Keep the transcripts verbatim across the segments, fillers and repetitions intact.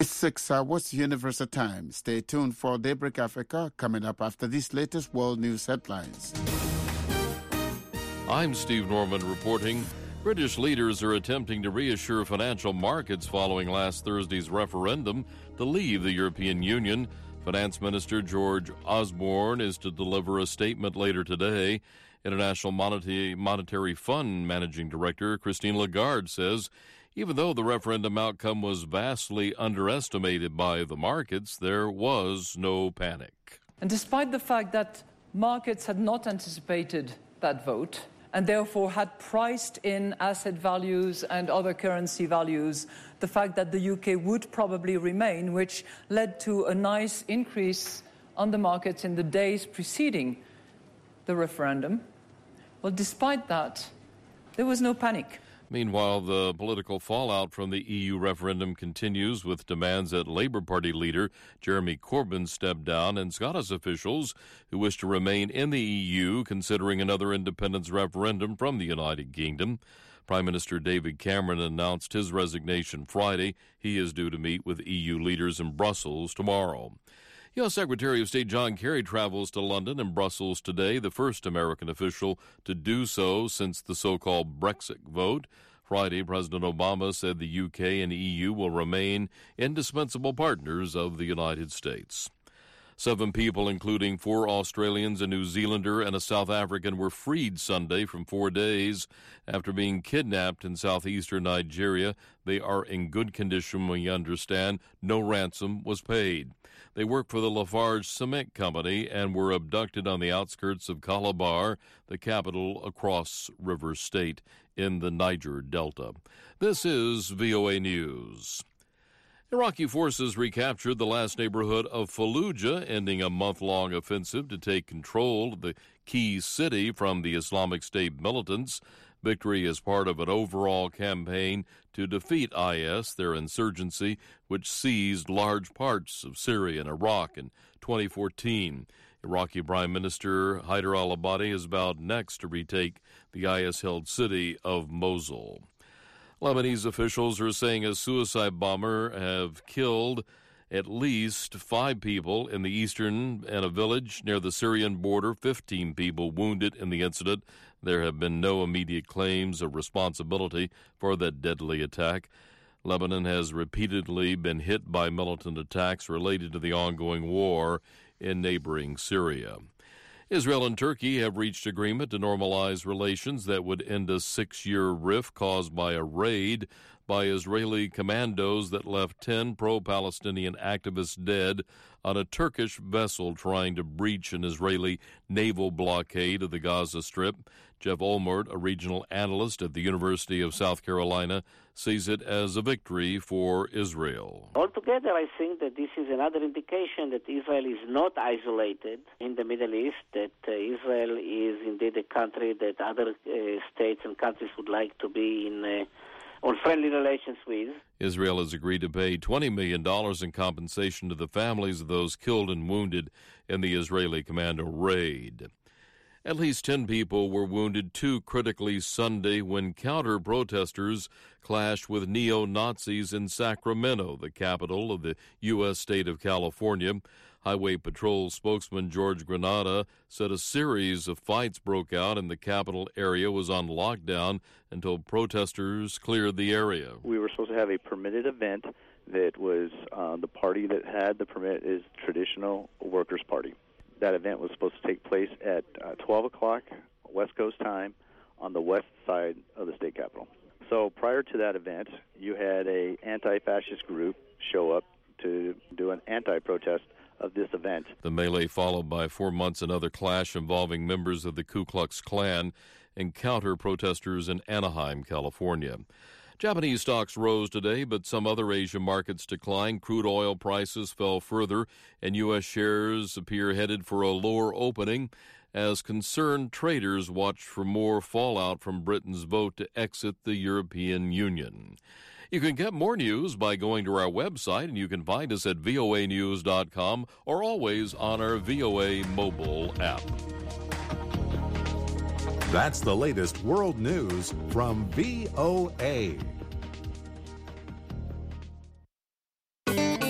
It's six hours Universal Time. Stay tuned for Daybreak Africa coming up after these latest world news headlines. I'm Steve Norman reporting. British leaders are attempting to reassure financial markets following last Thursday's referendum to leave the European Union. Finance Minister George Osborne is to deliver a statement later today. International Monetary, Monetary Fund Managing Director Christine Lagarde says even though the referendum outcome was vastly underestimated by the markets, there was no panic. And despite the fact that markets had not anticipated that vote and therefore had priced in asset values and other currency values, the fact that the U K would probably remain, which led to a nice increase on the markets in the days preceding the referendum, well, despite that, there was no panic. Meanwhile, the political fallout from the E U referendum continues with demands that Labour Party leader Jeremy Corbyn step down and Scottish officials who wish to remain in the E U considering another independence referendum from the United Kingdom. Prime Minister David Cameron announced his resignation Friday. He is due to meet with E U leaders in Brussels tomorrow. U S. Secretary of State John Kerry travels to London and Brussels today, the first American official to do so since the so-called Brexit vote. Friday, President Obama said the U K and E U will remain indispensable partners of the United States. Seven people, including four Australians, a New Zealander, and a South African, were freed Sunday from four days after being kidnapped in southeastern Nigeria. They are in good condition, we understand. No ransom was paid. They work for the Lafarge Cement Company and were abducted on the outskirts of Calabar, the capital across River State in the Niger Delta. This is V O A News. Iraqi forces recaptured the last neighborhood of Fallujah, ending a month-long offensive to take control of the key city from the Islamic State militants. Victory is part of an overall campaign to defeat I S, their insurgency, which seized large parts of Syria and Iraq in twenty fourteen. Iraqi Prime Minister Haider al-Abadi is vowed next to retake the I S-held city of Mosul. Lebanese officials are saying a suicide bomber have killed at least five people in the eastern and a village near the Syrian border, fifteen people wounded in the incident. There have been no immediate claims of responsibility for that deadly attack. Lebanon has repeatedly been hit by militant attacks related to the ongoing war in neighboring Syria. Israel and Turkey have reached agreement to normalize relations that would end a six-year rift caused by a raid by Israeli commandos that left ten pro-Palestinian activists dead on a Turkish vessel trying to breach an Israeli naval blockade of the Gaza Strip. Jeff Olmert, a regional analyst at the University of South Carolina, sees it as a victory for Israel. Altogether, I think that this is another indication that Israel is not isolated in the Middle East, that uh, Israel is indeed a country that other uh, states and countries would like to be in uh, on friendly relations with. Israel has agreed to pay twenty million dollars in compensation to the families of those killed and wounded in the Israeli commando raid. At least ten people were wounded, too critically Sunday when counter-protesters clashed with neo-Nazis in Sacramento, the capital of the U S state of California. Highway Patrol spokesman George Granada said a series of fights broke out and the capital area was on lockdown until protesters cleared the area. We were supposed to have a permitted event that was uh, the party that had the permit is Traditional Workers' Party. That event was supposed to take place at uh, twelve o'clock West Coast time on the west side of the state capitol. So prior to that event, you had a anti-fascist group show up to do an anti-protest of this event. The melee followed by four months another clash involving members of the Ku Klux Klan and counter-protesters in Anaheim, California. Japanese stocks rose today, but some other Asian markets declined. Crude oil prices fell further, and U S shares appear headed for a lower opening as concerned traders watch for more fallout from Britain's vote to exit the European Union. You can get more news by going to our website, and you can find us at V O A news dot com or always on our V O A mobile app. That's the latest world news from V O A.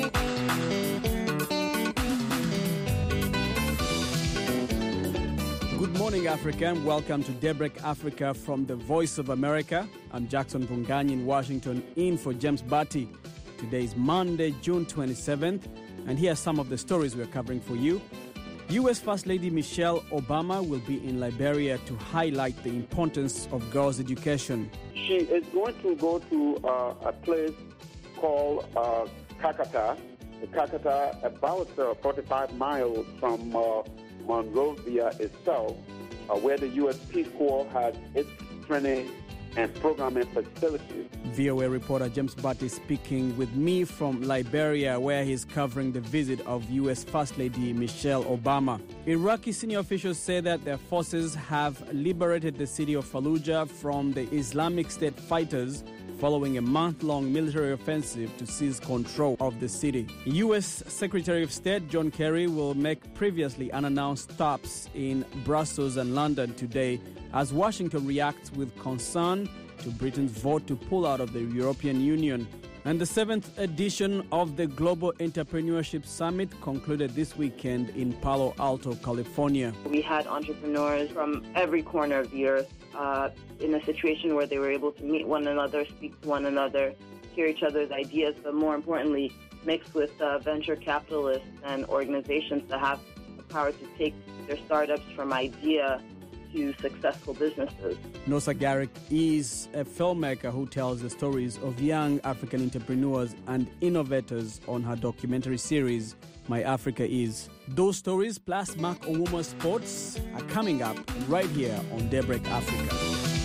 morning, Africa, and welcome to Daybreak Africa from the Voice of America. I'm Jackson Vunganyi in Washington, in for James Batty. Today is Monday, June twenty-seventh, and here are some of the stories we're covering for you. U S First Lady Michelle Obama will be in Liberia to highlight the importance of girls' education. She is going to go to uh, a place called uh, Kakata. Kakata, about uh, forty-five miles from uh, Monrovia itself, uh, where the U S Peace Corps has its training and programming facilities. V O A reporter James Batty speaking with me from Liberia, where he's covering the visit of U S First Lady Michelle Obama. Iraqi senior officials say that their forces have liberated the city of Fallujah from the Islamic State fighters following a month-long military offensive to seize control of the city. U S Secretary of State John Kerry will make previously unannounced stops in Brussels and London today as Washington reacts with concern to Britain's vote to pull out of the European Union. And the seventh edition of the Global Entrepreneurship Summit concluded this weekend in Palo Alto, California. We had entrepreneurs from every corner of the earth uh, in a situation where they were able to meet one another, speak to one another, hear each other's ideas, but more importantly, mix with uh, venture capitalists and organizations that have the power to take their startups from idea to successful businesses. Nosa Garrick is a filmmaker who tells the stories of young African entrepreneurs and innovators on her documentary series, My Africa Is. Those stories plus Mark Owuma's sports are coming up right here on Daybreak Africa.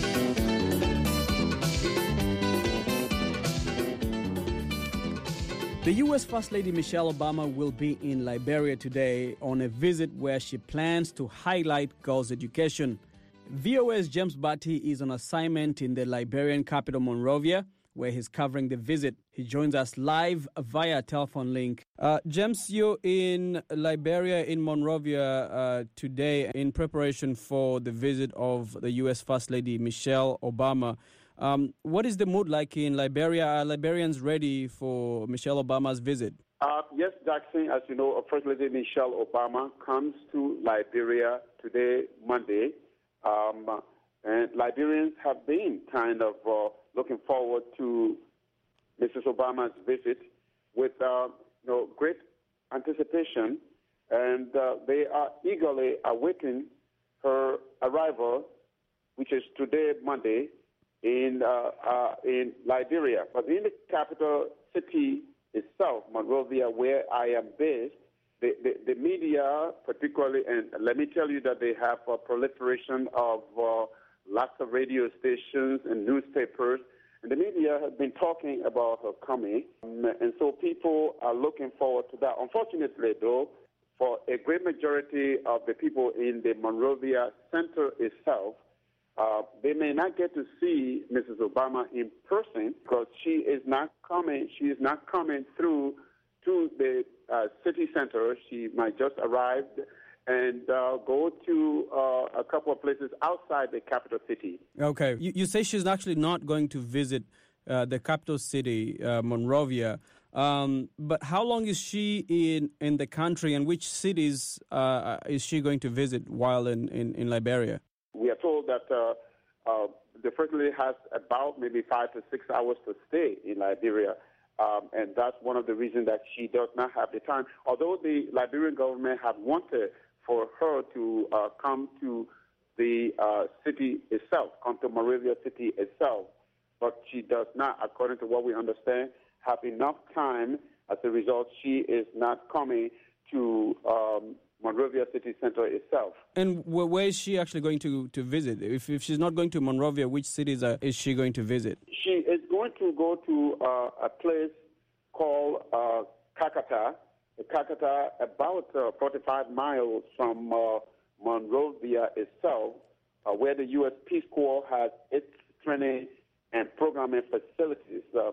The U S First Lady Michelle Obama will be in Liberia today on a visit where she plans to highlight girls' education. V O A's James Batty is on assignment in the Liberian capital, Monrovia, where he's covering the visit. He joins us live via telephone link. Uh, James, you're in Liberia, in Monrovia uh, today in preparation for the visit of the U S First Lady Michelle Obama. Um, what is the mood like in Liberia? Are Liberians ready for Michelle Obama's visit? Uh, yes, Jackson, as you know, First Lady Michelle Obama comes to Liberia today, Monday. Um, and Liberians have been kind of uh, looking forward to Missus Obama's visit with uh, you know, great anticipation, and uh, they are eagerly awaiting her arrival, which is today, Monday, in uh, uh, in Liberia. But in the capital city itself, Monrovia, where I am based, the, the, the media particularly, and let me tell you that they have a proliferation of uh, lots of radio stations and newspapers, and the media has been talking about her coming, um, and so people are looking forward to that. Unfortunately, though, for a great majority of the people in the Monrovia Center itself, Uh, they may not get to see Missus Obama in person because she is not coming. She is not coming through to the uh, city center. She might just arrive and uh, go to uh, a couple of places outside the capital city. Okay. You, you say she's actually not going to visit uh, the capital city, uh, Monrovia. Um, but how long is she in, in the country, and which cities uh, is she going to visit while in, in, in Liberia? We are told that uh, uh, the First Lady has about maybe five to six hours to stay in Liberia, um, and that's one of the reasons that she does not have the time. Although the Liberian government have wanted for her to uh, come to the uh, city itself, come to Monrovia city itself, but she does not, according to what we understand, have enough time. As a result, she is not coming to um, Monrovia City Center itself. And where, where is she actually going to, to visit? If, if she's not going to Monrovia, which cities are, is she going to visit? She is going to go to uh, a place called uh, Kakata. Kakata, about uh, forty-five miles from uh, Monrovia itself, uh, where the U S Peace Corps has its training and programming facilities. Uh,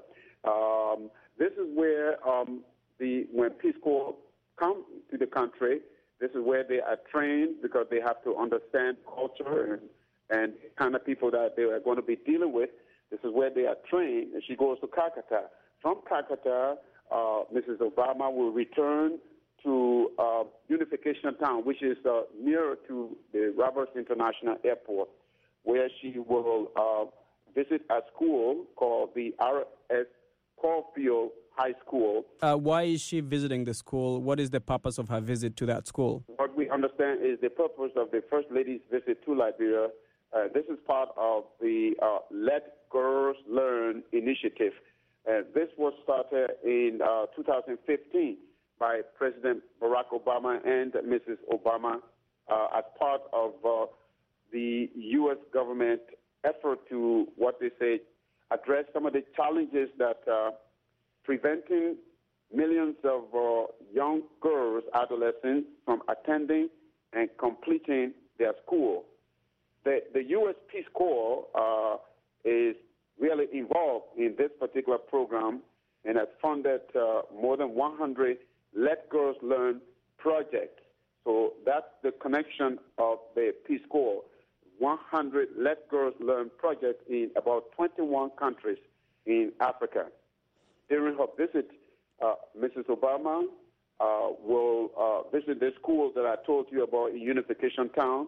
um, this is where um, the when Peace Corps come to the country, this is where they are trained because they have to understand culture and, and kind of people that they are going to be dealing with. This is where they are trained, and she goes to Kakata. From Kakata, uh, Missus Obama will return to uh, Unification Town, which is uh, near to the Roberts International Airport, where she will uh, visit a school called the R S Caulfield High School. Uh, why is she visiting the school? What is the purpose of her visit to that school? What we understand is the purpose of the First Lady's visit to Liberia. Uh, this is part of the uh, Let Girls Learn initiative. Uh, this was started in uh, two thousand fifteen by President Barack Obama and Missus Obama uh, as part of uh, the U S government effort to, what they say, address some of the challenges that uh, preventing millions of uh, young girls, adolescents, from attending and completing their school. The, the U S Peace Corps uh, is really involved in this particular program and has funded uh, more than one hundred Let Girls Learn projects. So that's the connection of the Peace Corps. one hundred Let Girls Learn projects in about twenty-one countries in Africa. During her visit, uh, Missus Obama uh, will uh, visit the school that I told you about in Unification Town,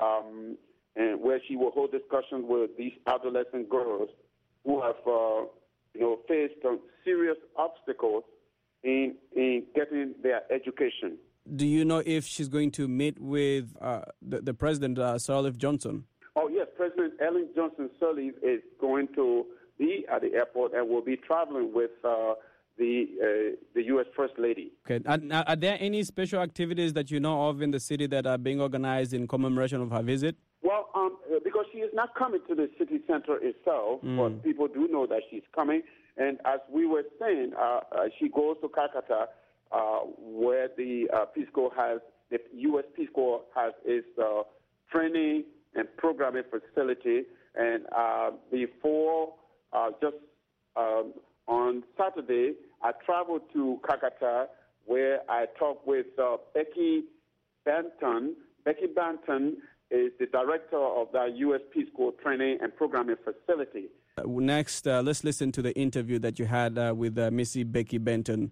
um, and where she will hold discussions with these adolescent girls who have, uh, you know, faced some serious obstacles in in getting their education. Do you know if she's going to meet with uh, the, the president, uh, Sirleaf Johnson? Oh, yes. President Ellen Johnson Sirleaf is going to be at the airport and will be traveling with uh, the uh, the U S First Lady. Okay. Are, are there any special activities that you know of in the city that are being organized in commemoration of her visit? Well, um, because she is not coming to the city center itself, mm. but people do know that she's coming. And as we were saying, uh, uh, she goes to Calcutta, uh, where the uh, Peace Corps has, the U S Peace Corps has its uh, training and programming facility. And uh, before, uh, just um, on Saturday, I traveled to Calcutta, where I talked with uh, Becky Banton. Becky Banton is the director of the U S Peace Corps training and programming facility. Uh, next, uh, let's listen to the interview that you had uh, with uh, Missy Becky Benton.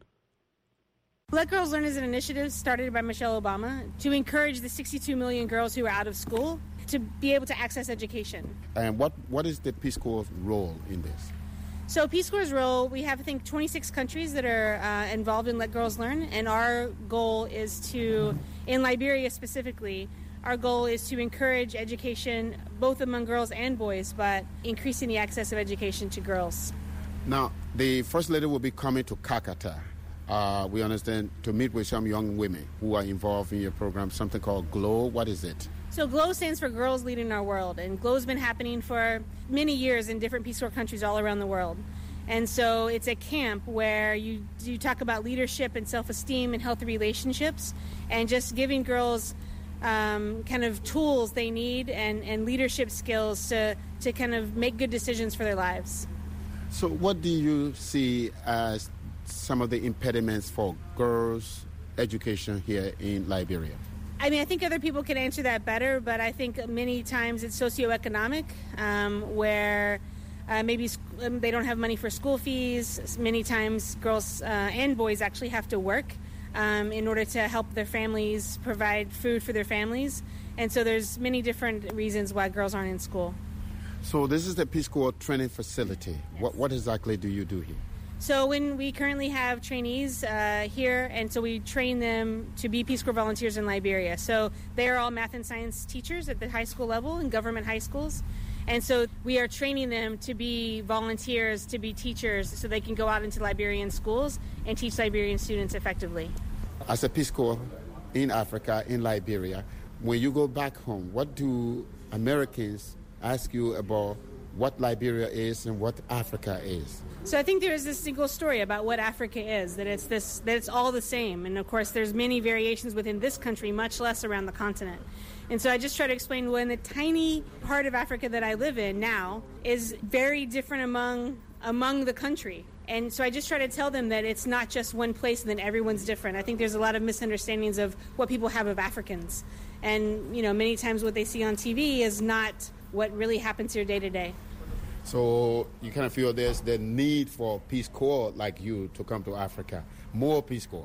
Let Girls Learn is an initiative started by Michelle Obama to encourage the sixty-two million girls who are out of school to be able to access education. And what, what is the Peace Corps' role in this? So Peace Corps' role, we have, I think, twenty-six countries that are uh, involved in Let Girls Learn, and our goal is to, in Liberia specifically, our goal is to encourage education both among girls and boys, but increasing the access of education to girls. Now, the First Lady will be coming to Calcutta. Uh, we understand, to meet with some young women who are involved in your program, something called GLOW. What is it? So GLOW stands for Girls Leading Our World, and GLOW's been happening for many years in different Peace Corps countries all around the world. And so it's a camp where you, you talk about leadership and self-esteem and healthy relationships, and just giving girls Um, kind of tools they need and, and leadership skills to, to kind of make good decisions for their lives. So what do you see as some of the impediments for girls' education here in Liberia? I mean, I think other people can answer that better, but I think many times it's socioeconomic, um, where uh, maybe sc- they don't have money for school fees. Many times girls uh, and boys actually have to work Um, in order to help their families provide food for their families. And so there's many different reasons why girls aren't in school. So this is the Peace Corps training facility. Yes. What, what exactly do you do here? So when we currently have trainees uh, here, and so we train them to be Peace Corps volunteers in Liberia. So they are all math and science teachers at the high school level in government high schools. And so we are training them to be volunteers, to be teachers, so they can go out into Liberian schools and teach Liberian students effectively. As a Peace Corps in Africa, in Liberia, when you go back home, what do Americans ask you about what Liberia is and what Africa is? So I think there is this single story about what Africa is, that it's this, that it's all the same. And of course, there's many variations within this country, much less around the continent. And so I just try to explain when the tiny part of Africa that I live in now is very different among among the country. And so I just try to tell them that it's not just one place and then everyone's different. I think there's a lot of misunderstandings of what people have of Africans. And, you know, many times what they see on T V is not what really happens here day to day. So you kind of feel there's the need for Peace Corps like you to come to Africa, more Peace Corps.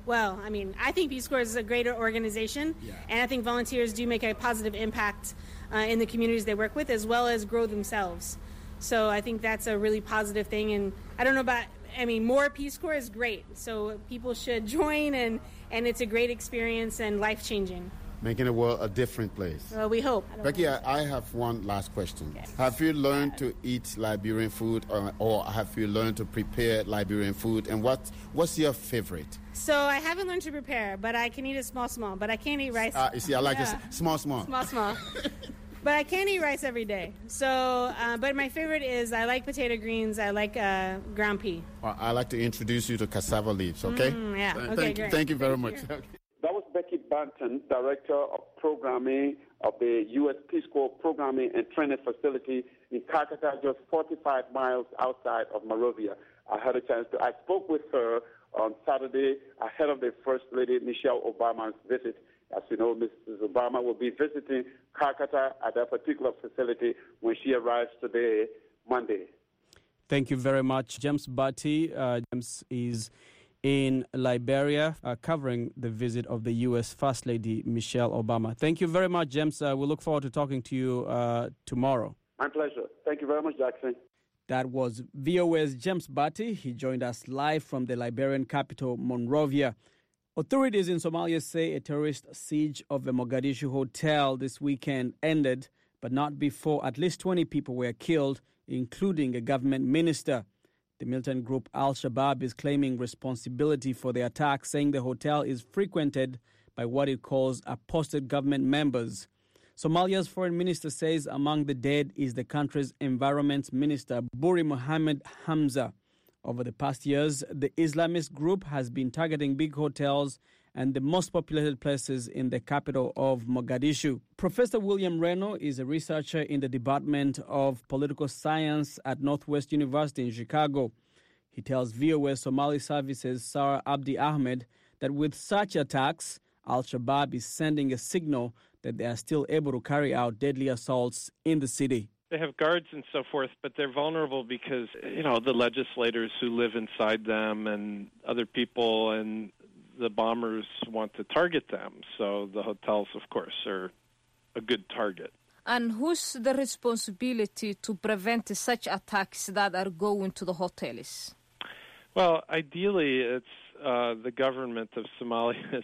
Well, I mean, I think Peace Corps is a greater organization, yeah. and I think volunteers do make a positive impact uh, in the communities they work with, as well as grow themselves. So I think that's a really positive thing, and I don't know about, I mean, more Peace Corps is great, so people should join, and, and it's a great experience and life-changing. Making the world a different place. Well, we hope. Becky, I, I have one last question. Okay. Have you learned to eat Liberian food, or, or have you learned to prepare Liberian food? And what what's your favorite? So I haven't learned to prepare, but I can eat it small, small. But I can't eat rice. Uh, you see, I like yeah. it small, small. Small, small. But I can't eat rice every day. So, uh, but my favorite is I like potato greens. I like uh, ground pea. Well, I like to introduce you to cassava leaves, okay? Mm, yeah, uh, okay, thank, great. Thank you very thank much. You. Okay. That was Becky Banton, Director of Programming of the U S Peace Corps Programming and Training Facility in Calcutta, just forty-five miles outside of Monrovia. I had a chance to, I spoke with her on Saturday ahead of the First Lady Michelle Obama's visit. As you know, Missus Obama will be visiting Calcutta at that particular facility when she arrives today, Monday. Thank you very much, James Batty. Uh, James is in Liberia, uh, covering the visit of the U S First Lady Michelle Obama. Thank you very much, James. Uh, we look forward to talking to you uh, tomorrow. My pleasure. Thank you very much, Jackson. That was V O A's James Batty. He joined us live from the Liberian capital, Monrovia. Authorities in Somalia say a terrorist siege of a Mogadishu hotel this weekend ended, but not before at least twenty people were killed, including a government minister. The militant group Al-Shabaab is claiming responsibility for the attack, saying the hotel is frequented by what it calls apostate government members. Somalia's foreign minister says among the dead is the country's environment minister, Buri Mohammed Hamza. Over the past years, the Islamist group has been targeting big hotels and the most populated places in the capital of Mogadishu. Professor William Reno is a researcher in the Department of Political Science at Northwest University in Chicago. He tells V O A Somali Services' Sarah Abdi Ahmed that with such attacks, Al-Shabaab is sending a signal that they are still able to carry out deadly assaults in the city. They have guards and so forth, but they're vulnerable because, you know, the legislators who live inside them and other people and the bombers want to target them. So the hotels, of course, are a good target. And who's the responsibility to prevent such attacks that are going to the hotels? Well, ideally, it's uh, the government of Somalia's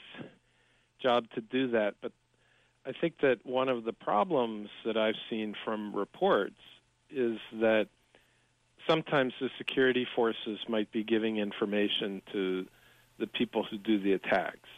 job to do that. But I think that one of the problems that I've seen from reports is that sometimes the security forces might be giving information to the people who do the attacks.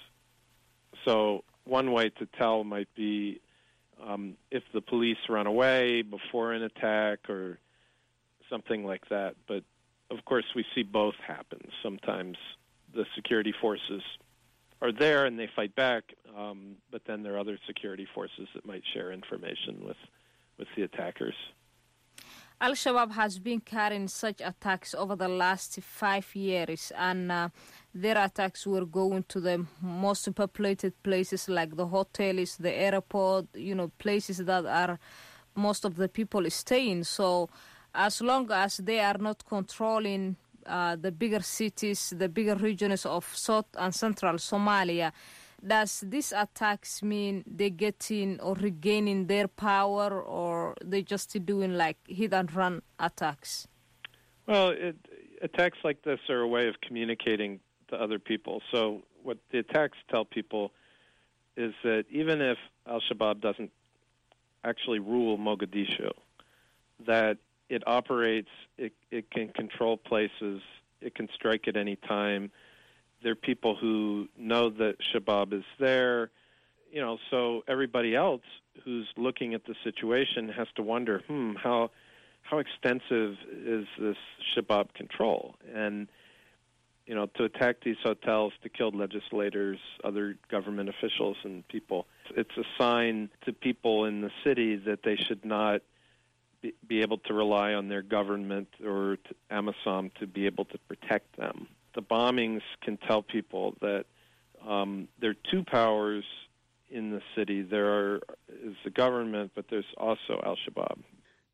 So one way to tell might be um, if the police run away before an attack or something like that. But, of course, we see both happen. Sometimes the security forces are there and they fight back, um, but then there are other security forces that might share information with, with the attackers. Al-Shabaab has been carrying such attacks over the last five years, and uh, their attacks were going to the most populated places like the hotels, the airport, you know, places that are most of the people staying. So as long as they are not controlling uh, the bigger cities, the bigger regions of South and Central Somalia, does these attacks mean they're getting or regaining their power, or they just doing like hit and run attacks? Well, it, attacks like this are a way of communicating to other people. So what the attacks tell people is that even if Al-Shabaab doesn't actually rule Mogadishu, that it operates, it, it can control places, it can strike at any time. There are people who know that Shabaab is there, you know, so everybody else who's looking at the situation has to wonder, hmm, how how extensive is this Shabaab control? And, you know, to attack these hotels, to kill legislators, other government officials and people, it's a sign to people in the city that they should not be, be able to rely on their government or to AMISOM to be able to protect them. The bombings can tell people that um, there are two powers in the city. There are, is the government, but there's also Al-Shabaab.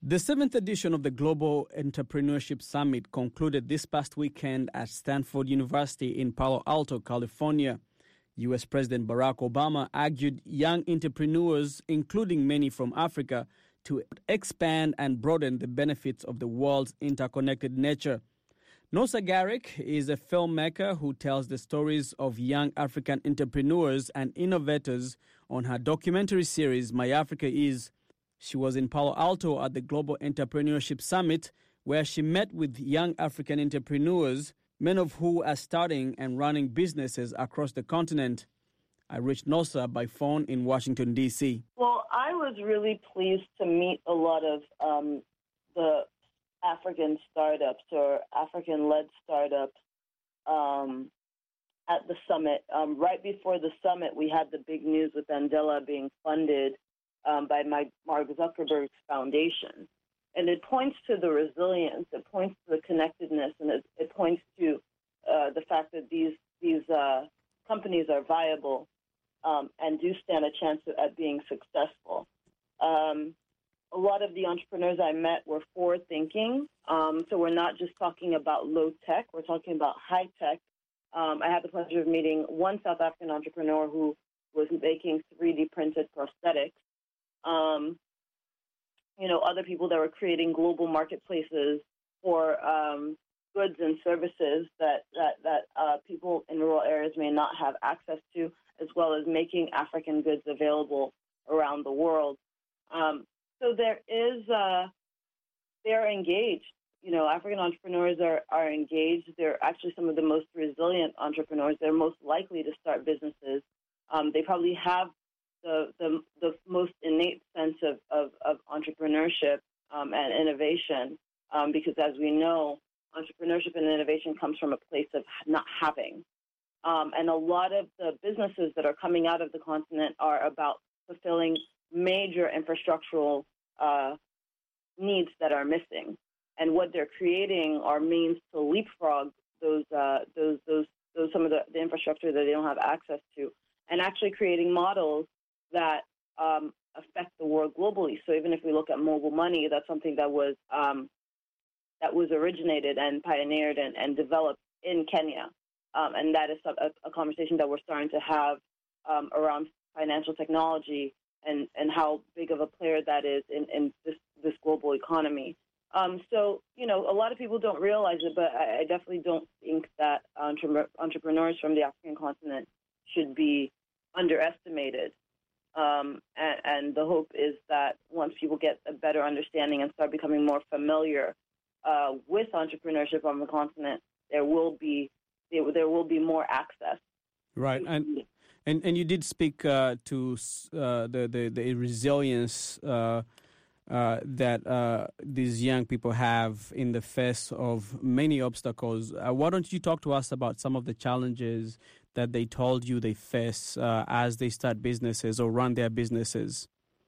The seventh edition of the Global Entrepreneurship Summit concluded this past weekend at Stanford University in Palo Alto, California. U S President Barack Obama argued young entrepreneurs, including many from Africa, to expand and broaden the benefits of the world's interconnected nature. Nosa Garrick is a filmmaker who tells the stories of young African entrepreneurs and innovators on her documentary series, My Africa Is. She was in Palo Alto at the Global Entrepreneurship Summit, where she met with young African entrepreneurs, many of who are starting and running businesses across the continent. I reached Nosa by phone in Washington, D C. Well, I was really pleased to meet a lot of um, the African startups or African-led startups um, at the summit. Um, right before the summit, we had the big news with Andela being funded um, by my, Mark Zuckerberg's foundation. And it points to the resilience, it points to the connectedness, and it, it points to uh, the fact that these, these uh, companies are viable um, and do stand a chance at being successful. Um, A lot of the entrepreneurs I met were forward-thinking, um, so we're not just talking about low-tech, we're talking about high-tech. Um, I had the pleasure of meeting one South African entrepreneur who was making three D printed prosthetics. Um, you know, other people that were creating global marketplaces for um, goods and services that, that, that uh, people in rural areas may not have access to, as well as making African goods available around the world. Um, So there is, uh, they're engaged. You know, African entrepreneurs are, are engaged. They're actually some of the most resilient entrepreneurs. They're most likely to start businesses. Um, they probably have the, the the most innate sense of, of, of entrepreneurship um, and innovation um, because, as we know, entrepreneurship and innovation comes from a place of not having. Um, and a lot of the businesses that are coming out of the continent are about fulfilling major infrastructural uh, needs that are missing, and what they're creating are means to leapfrog those, uh, those, those, those some of the, the infrastructure that they don't have access to, and actually creating models that um, affect the world globally. So even if we look at mobile money, that's something that was um, that was originated and pioneered and, and developed in Kenya, um, and that is a, a conversation that we're starting to have um, around financial technology. And, and how big of a player that is in, in this, this global economy. Um, so, you know, a lot of people don't realize it, but I, I definitely don't think that entre- entrepreneurs from the African continent should be underestimated. Um, and, and the hope is that once people get a better understanding and start becoming more familiar uh, with entrepreneurship on the continent, there will be there, there will be more access. Right, and and, and you did speak uh, to uh, the, the the resilience uh, uh, that uh, these young people have in the face of many obstacles. Uh, why don't you talk to us about some of the challenges that they told you they face uh, as they start businesses or run their businesses?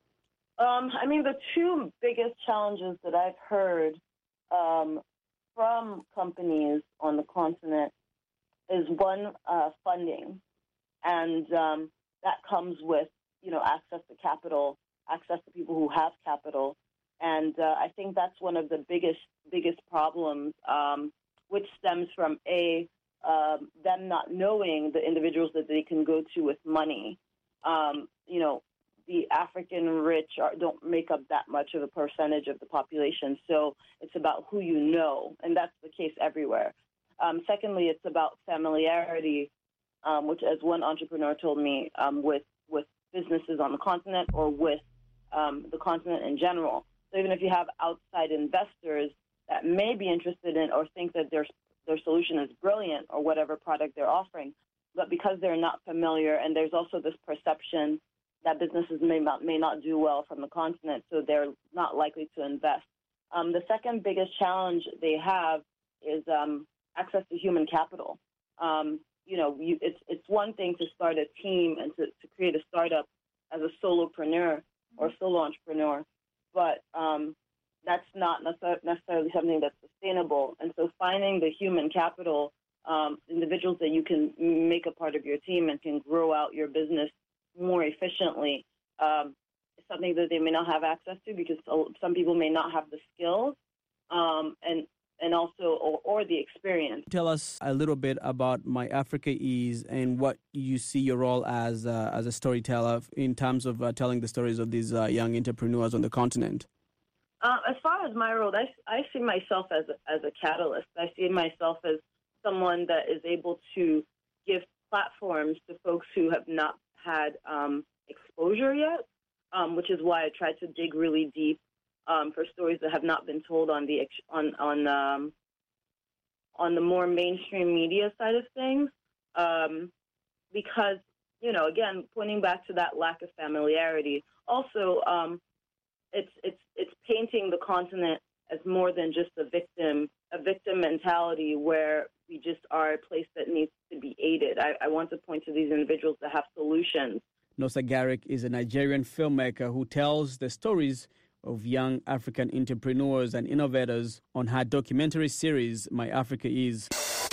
Um, I mean, the two biggest challenges that I've heard um, from companies on the continent is one, uh, funding. And um, that comes with, you know, access to capital, access to people who have capital. And uh, I think that's one of the biggest, biggest problems, um, which stems from, A, um, them not knowing the individuals that they can go to with money. Um, you know, the African rich are, don't make up that much of a percentage of the population. So it's about who you know, and that's the case everywhere. Um, secondly, it's about familiarity, um, which, as one entrepreneur told me, um, with, with businesses on the continent or with um, the continent in general. So even if you have outside investors that may be interested in or think that their their solution is brilliant or whatever product they're offering, but because they're not familiar, and there's also this perception that businesses may not, may not do well from the continent, so they're not likely to invest. Um, the second biggest challenge they have is um, access to human capital. Um, you know, you, it's it's one thing to start a team and to, to create a startup as a solopreneur or solo entrepreneur, but um, that's not necessarily something that's sustainable. And so finding the human capital, um, individuals that you can make a part of your team and can grow out your business more efficiently, um, something that they may not have access to because some people may not have the skills um, and and also or, or the experience. Tell us a little bit about My Africa Is and what you see your role as uh, as a storyteller in terms of uh, telling the stories of these uh, young entrepreneurs on the continent. Uh, as far as my role, I, I see myself as a, as a catalyst. I see myself as someone that is able to give platforms to folks who have not had um, exposure yet, um, which is why I tried to dig really deep um, for stories that have not been told on the on on um, on the more mainstream media side of things, um, because you know, again, pointing back to that lack of familiarity. Also, um, it's it's it's painting the continent as more than just a victim, a victim mentality where we just are a place that needs to be aided. I, I want to point to these individuals that have solutions. Nosa Garrick is a Nigerian filmmaker who tells the stories of young African entrepreneurs and innovators on her documentary series, My Africa Is.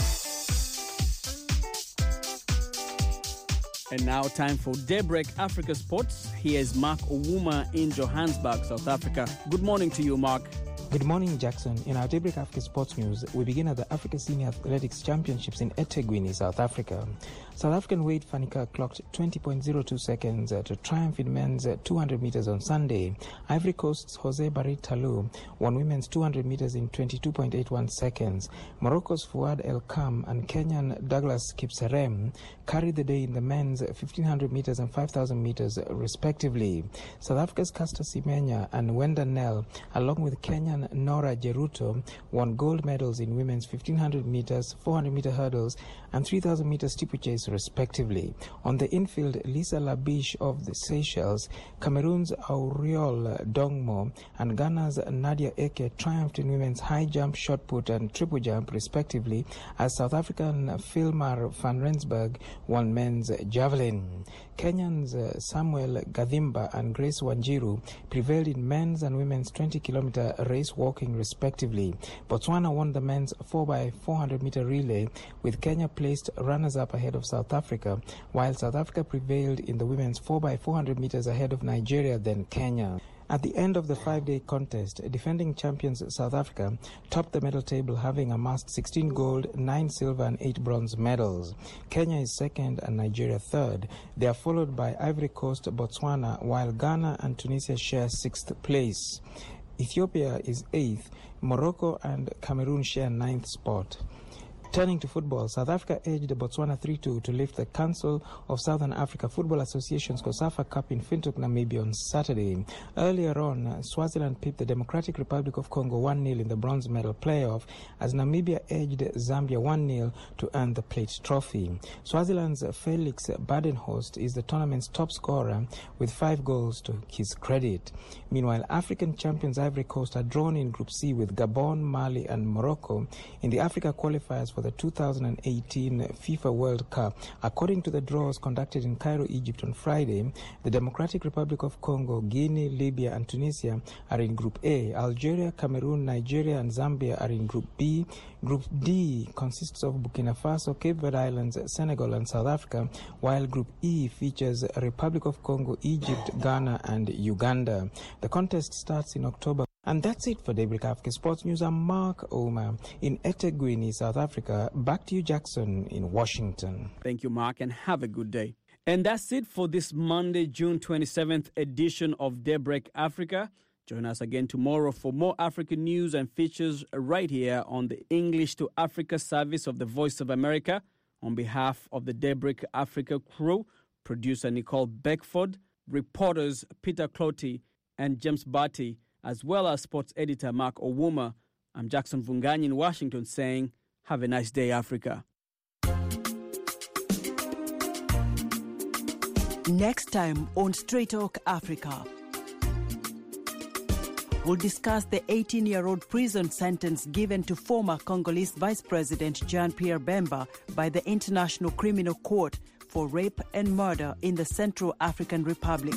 And now time for Daybreak Africa Sports. Here's Mark Owuma in Johannesburg, South Africa. Good morning to you, Mark. Good morning, Jackson. In our Daybreak Africa Sports News, we begin at the Africa Senior Athletics Championships in eThekwini, South Africa. South African Wade Fanica clocked twenty point zero two seconds uh, to triumph in men's uh, two hundred meters on Sunday. Ivory Coast's Jose Barry Talou won women's two hundred meters in twenty-two point eight one seconds. Morocco's Fouad El Kam and Kenyan Douglas Kipserem carried the day in the men's fifteen hundred meters and five thousand meters, respectively. South Africa's Caster Semenya and Wenda Nel, along with Kenyan Nora Jeruto, won gold medals in women's fifteen hundred meters, four hundred meter hurdles, and three thousand meter steeplechase, respectively. On the infield, Lisa Labiche of the Seychelles, Cameroon's Auriol Dongmo, and Ghana's Nadia Eke triumphed in women's high jump, shot put, and triple jump, respectively, as South African Philmar van Rensburg won men's javelin. Kenyans uh, Samuel Gadhimba and Grace Wanjiru prevailed in men's and women's twenty kilometer race walking, respectively. Botswana won the men's four by four hundred meter relay, with Kenya placed runners-up ahead of South Africa, while South Africa prevailed in the women's four by four hundred meters ahead of Nigeria, then Kenya. At the end of the five-day contest, defending champions South Africa topped the medal table, having amassed sixteen gold, nine silver and eight bronze medals. Kenya is second and Nigeria third. They are followed by Ivory Coast, Botswana, while Ghana and Tunisia share sixth place. Ethiopia is eighth. Morocco and Cameroon share ninth spot. Turning to football, South Africa edged Botswana three two to lift the Council of Southern Africa Football Association's COSAFA Cup in Windhoek, Namibia on Saturday. Earlier on, Swaziland pipped the Democratic Republic of Congo one nil in the bronze medal playoff as Namibia edged Zambia one nil to earn the plate trophy. Swaziland's Felix Badenhorst is the tournament's top scorer with five goals to his credit. Meanwhile, African champions Ivory Coast are drawn in Group C with Gabon, Mali and Morocco in the Africa qualifiers for the two thousand eighteen FIFA World Cup. According to the draws conducted in Cairo, Egypt on Friday, the Democratic Republic of Congo, Guinea, Libya and Tunisia are in Group A. Algeria, Cameroon, Nigeria and Zambia are in Group B. Group D consists of Burkina Faso, Cape Verde Islands, Senegal and South Africa, while Group E features Republic of Congo, Egypt, Ghana and Uganda. The contest starts in October. And that's it for Daybreak Africa Sports News. I'm Mark Owuma in eThekwini, South Africa. Back to you, Jackson, in Washington. Thank you, Mark, and have a good day. And that's it for this Monday, June twenty-seventh edition of Daybreak Africa. Join us again tomorrow for more African news and features right here on the English to Africa service of the Voice of America. On behalf of the Daybreak Africa crew, producer Nicole Beckford, reporters Peter Clotty and James Barty, as well as sports editor Mark Owuma, I'm Jackson Vunganyi in Washington saying, have a nice day, Africa. Next time on Straight Talk Africa, we'll discuss the eighteen-year-old prison sentence given to former Congolese Vice President Jean-Pierre Bemba by the International Criminal Court for rape and murder in the Central African Republic.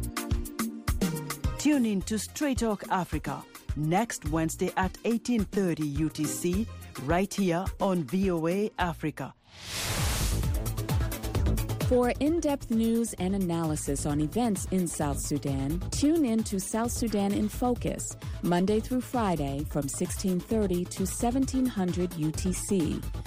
Tune in to Straight Talk Africa next Wednesday at eighteen thirty U T C, right here on V O A Africa. For in-depth news and analysis on events in South Sudan, tune in to South Sudan in Focus, Monday through Friday from sixteen thirty to seventeen hundred U T C.